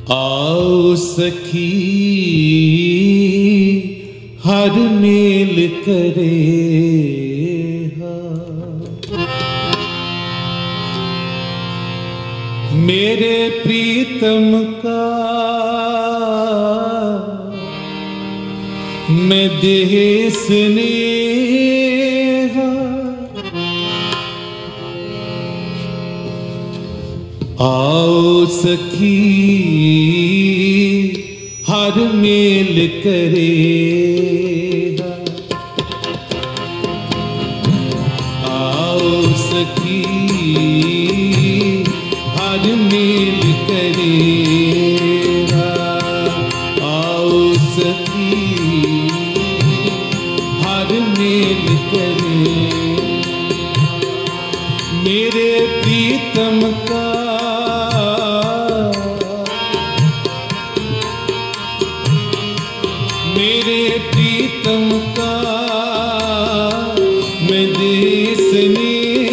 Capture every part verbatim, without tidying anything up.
आओ सखी हर मेल करे मेरे प्रीतम का मैं देश ने आओ सखी हर मेल करे आओ सखी हर मेल करे आओ सखी हर मेल करे मेरे प्रीतम का मेरे प्रीतम का मैं देश ने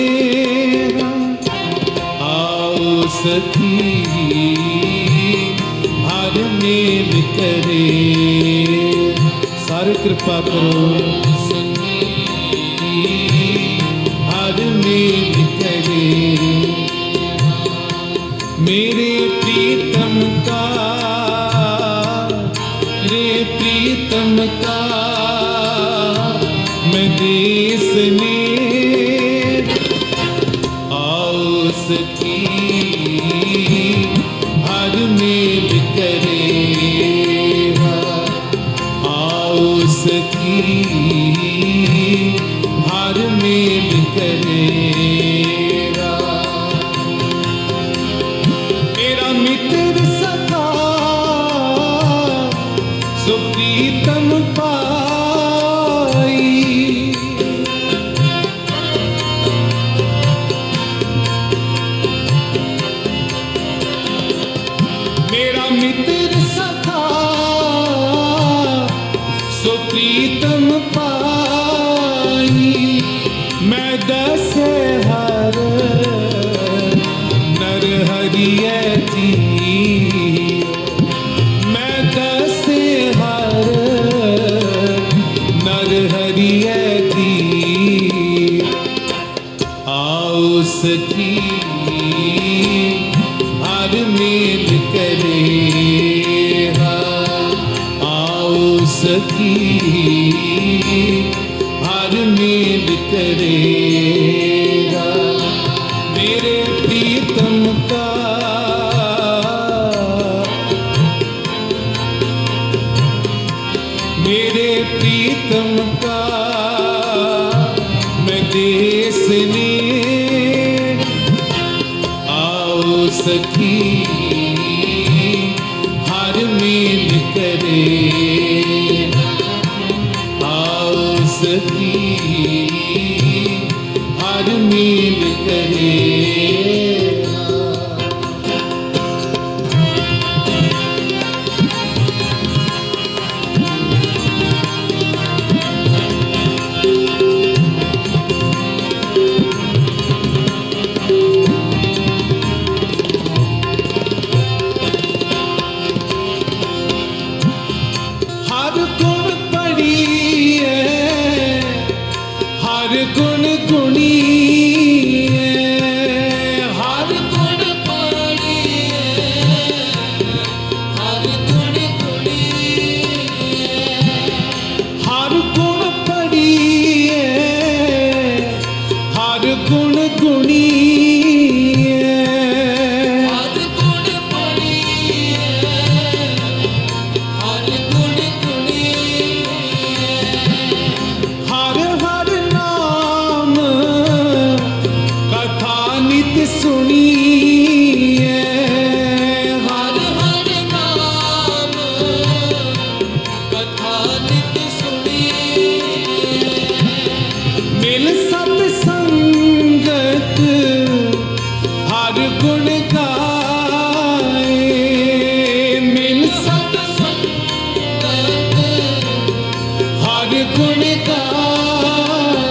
आओ सखी हर मेल करे सारे कृपा करो हर मेल करे मेरे प्रीतम का मेरे प्रीतम का मैं देश ने आओ सखी हर मेल करे आओ सखी हर मेल करे मेरा मित्र सखा सो प्रीतम पाई मेरा मित्र सखा सो प्रीतम पाई मैं दस हर नर हरिय जी मैं दस हर नर हरिय दी आओ सखी हर मेल करे आओ सखी हर मेल करे मेरे प्रीतम का मेरे प्रीतम का मैं देश ने आओ सखी हर मेल करे आओ सखी हर मेल करे हर गुण पड़ी है हर गुण गुणी है हर गुण पड़ी है हर गुण गुणी हर गुण पड़ी है हर गुण गुणी सुनी हर हर नाम कथा नित सुनी मिल सत संगत हर गुण गाए मिल सत संगत हर गुण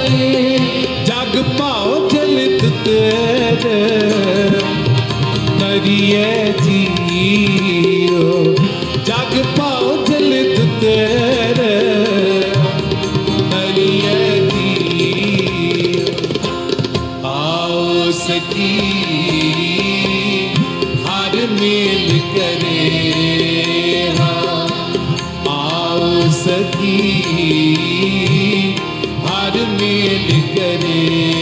गाए जग भाव जलित तेरे उधरिए जियो जग पाओ जल दुतर उधरिए जियो आओ सखी हर मेल करे आओ सखी हर मेल करे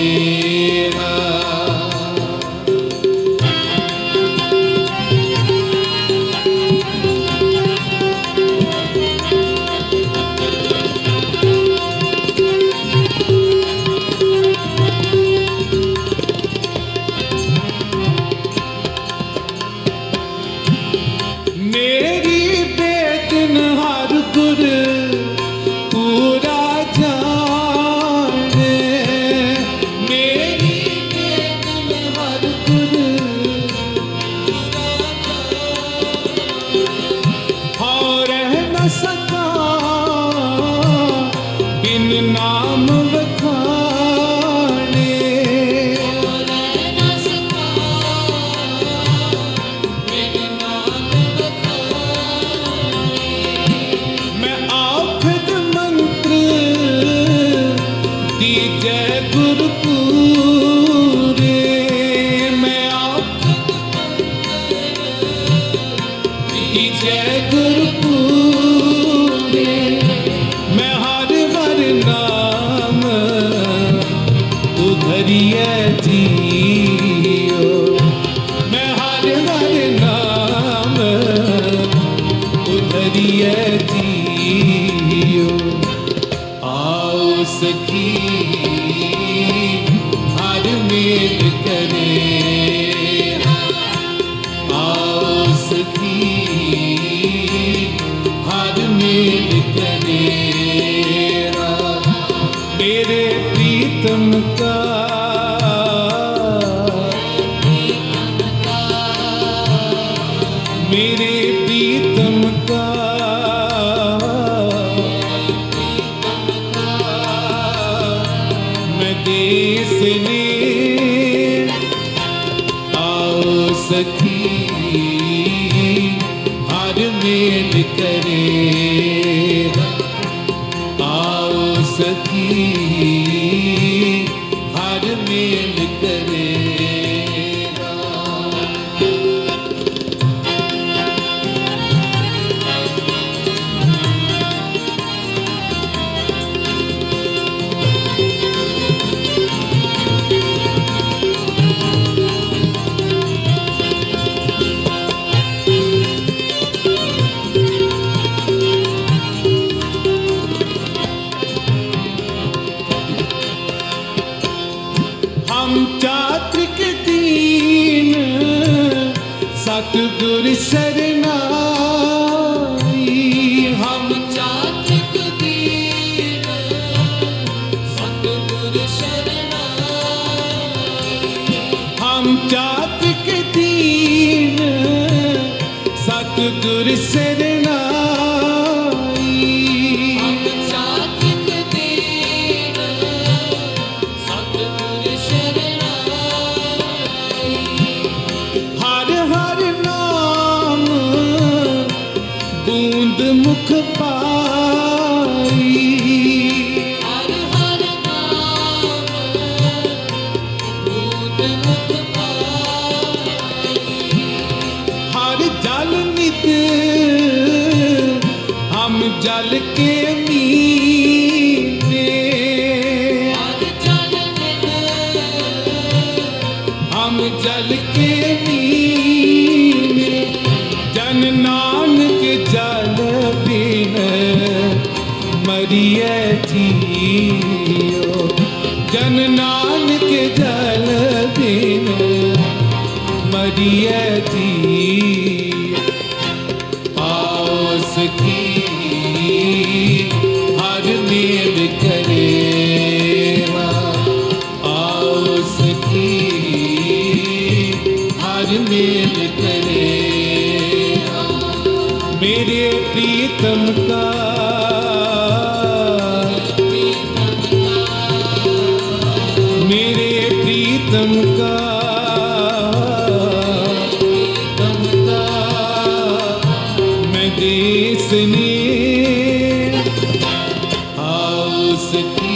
सतगुर शरनाई हम चात्रिक दीन सतगुर शरनाई हम चात्रिक दीन सतगुर शरनाई हम चात्रिक दीन सतगुर शरनाई हर हर मुख पाई हर हर नाम बूंद मुख पाई हर जल नित हम जल के मीने हर जल नित हम जल के मीने जन नानक जल मरिए जियो जन नानक जल बिन मरिए जियो आओ सखी हर मेल करे आओ सखी हर मेल करे मेरे प्रीतम का मेरे प्रीतम का देश ने आओ सखी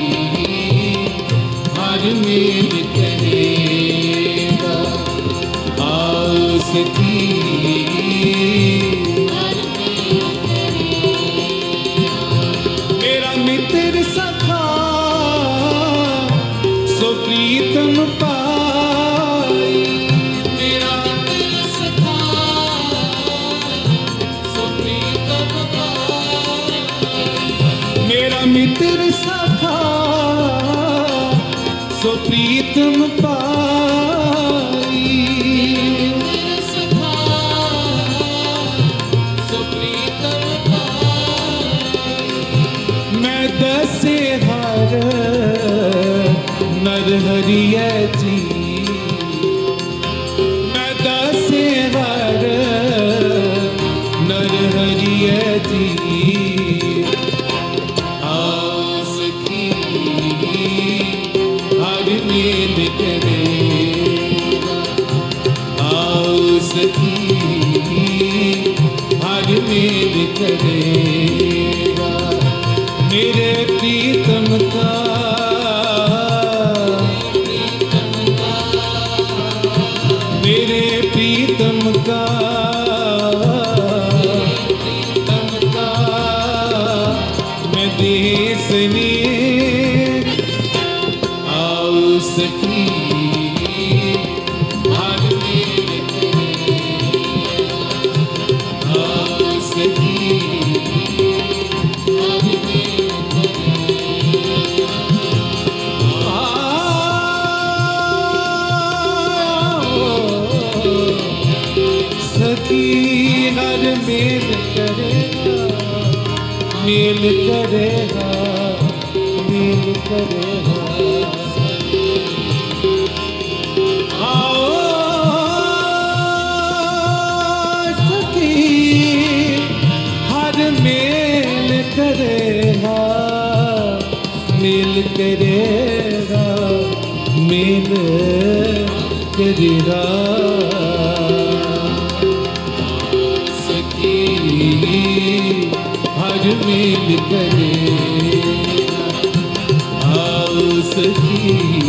हर मेल करेगा, आओ सखी हर मेल करेगा। मेरा मित्र सखा सो प्रीतम पाई, मेरा मित्र सखा सो प्रीतम पाई, मेरा मित्र सखा सो प्रीतम पाई, मेरा सखा सो प्रीतम पाई। मैं दसे हर नर हरिय जी, मैं दसे हर नर हरिय जी। आओ सखी हर मेल करेगा, आओ सखी हर मेल करेगा। मेरे प्रीतम का मेरे प्रीतम का प्रीतम का मैं देश ने आओ सखी हर मेल करेगा, आओ सखी हर मेल करेगा। सखी हर मेल करेगा, मेल करेगा, मेल करेगा। आओ सखी हर मेल करेगा, मेल करेगा, मेल करेगा। सखी हर मेल करेगा, आओ सखी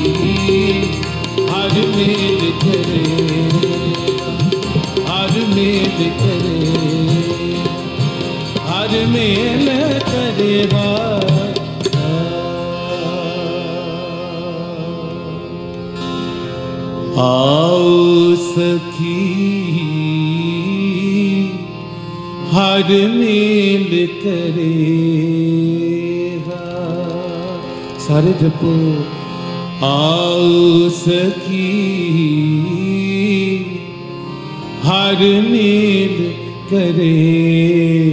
हर मेल करेगा, हर मेल करेगा, हर मेल करेगा। आओ सखी हर मेल करेगा। सारे जपो। आओ सखी हर मेल करेगा।